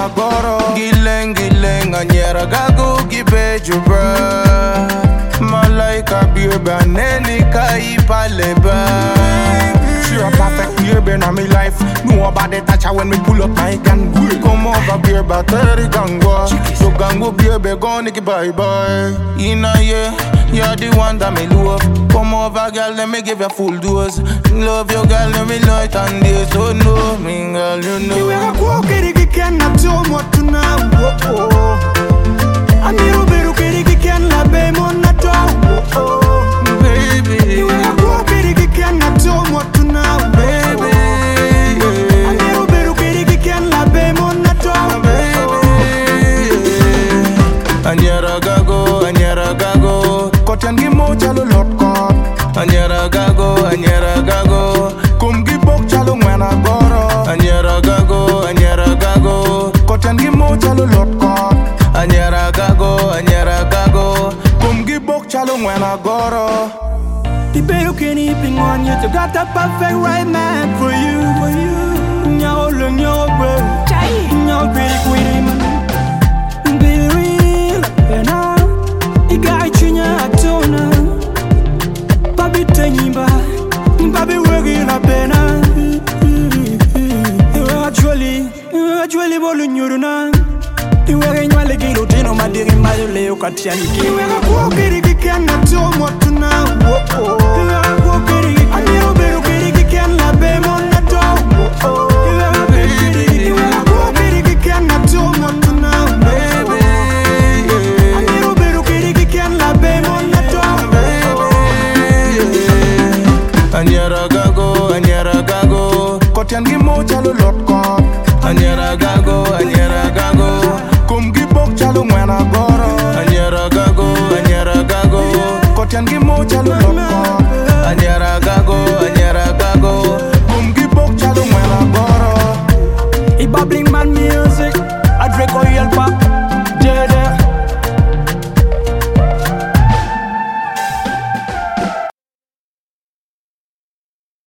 ngwena goro. Gileng anyera gago gibeju bra. Malaika baby neni kai paleba. She a perfect baby in my life. Nobody touch her when me pull up my gun. Come over baby, terry gangwa. So gango baby gone ki bye bye. Inna you're the one that me love. Come over girl, let me give you full dose. Love you girl, let me night and day. So no, me girl, you know. You ever walk it again, not so much to now. I need a bit of it again, la baby, on that door. Baby, you ever walk it again, not so much to now. Baby, I need a bit of it again, la baby, on that door. Anyera gago. Kotian gi mo chalo lot kot. Anyera gago. Kum gi bok chalo ngwena goro. Anyera gago. Kotian gi mo chalo lot kot. Anyera gago. Kum gi bok chalo ngwena goro. The better can eating on you. You got the perfect right man for you. Nyao bro. Nyao pretty queen man. Be real, now. You got chinya atona. Baby tenyiba. Baby working la pena. Actually bolu nyuruna. You wearing my leg in Lutino, my dear, my Leo Katiani. You ever walk it again, not so much to now. You ever walk it again, I need a bit of it again, la baby, on the door. You ever walk it again, not so much to now. Baby, I need a bit of it again, la baby, on the door. Anyera gago. Kotian gi mo chalo lot kot. Anyera gago. Kum gi bok chalo ngwena goro. Anyera gago. Kotian gi mo chalo lot kot. Anyera gago. Kum gi bok chalo ngwena goro. I bubbling man me